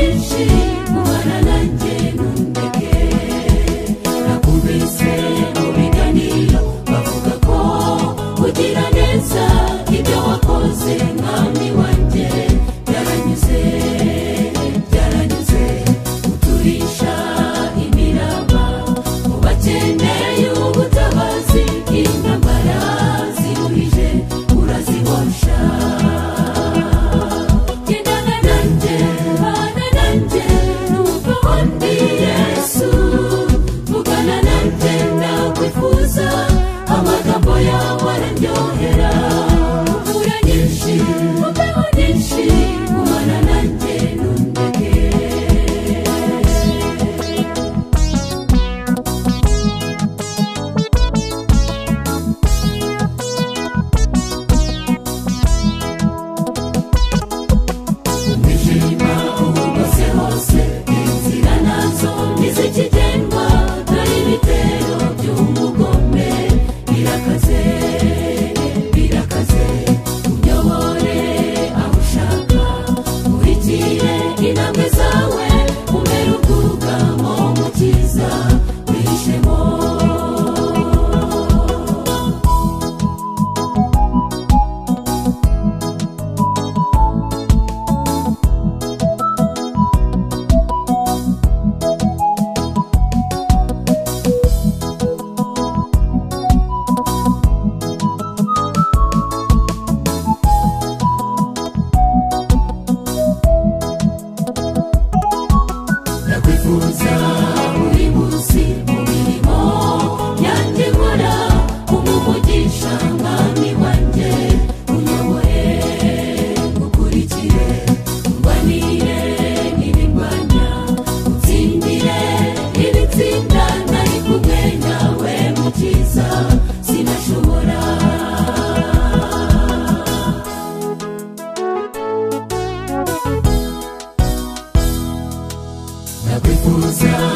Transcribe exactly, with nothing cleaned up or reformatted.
nyinshi kubana nanjye nundeke. Nakubise mu biganiro bavuga ko ugira neza ibyo wakoze mwami wanjye. Byaranyuze byaranyuze uturisha imiraba mu bakeneye ubutabazi. Intambara ziruhije urazibosha. Gendana nanjye bana nanjye numva undi Yesu. Vugana nanjye ndakwifuza amagambo yawe arandyohera. Imvura nyinshi imbeho nyinshi kubana nanjye nundeke. Umwijima uhugose hose inzira nazo ntizikigendwa. Dore ibitero by'umugome birakaze birakaze. Unyobore aho ushaka nkurikire intambwe zawe. Umbere ubwugamo mukiza wihishemo. Ndakwifuza buri munsi mu mirimo yanjye nkora. Umuvugisha mwami wanjye unyobore ngukurikire. Urwanire n'ibindwanya utsindire ibitsinda. Nari kumwe nawe mukiza sinashobora. Nakwifuza